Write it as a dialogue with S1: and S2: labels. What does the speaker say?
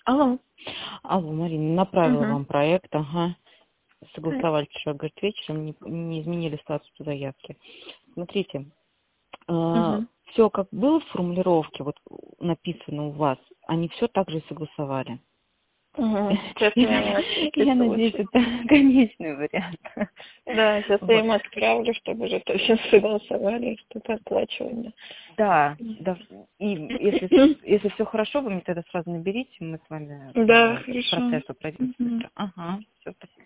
S1: Алло.
S2: Алло, Марина, направила
S1: Угу.
S2: вам проект, ага. Согласовали вчера, говорит, вечером, не изменили статус заявки. Смотрите,
S1: Угу.
S2: все как было в формулировке, вот написано у вас, они все так же и согласовали.
S1: Угу. Сейчас я ему
S2: Я надеюсь,
S1: отпишу.
S2: это конечный вариант.
S1: Да, сейчас я
S2: Вот.
S1: ему отправлю, чтобы уже точно согласовали, что-то оплачивание.
S2: Да, да. И если все хорошо, вы мне тогда сразу наберите, мы с вами
S1: Да,
S2: тогда
S1: хорошо.
S2: процесс пройдем быстро. Ага, все, спасибо.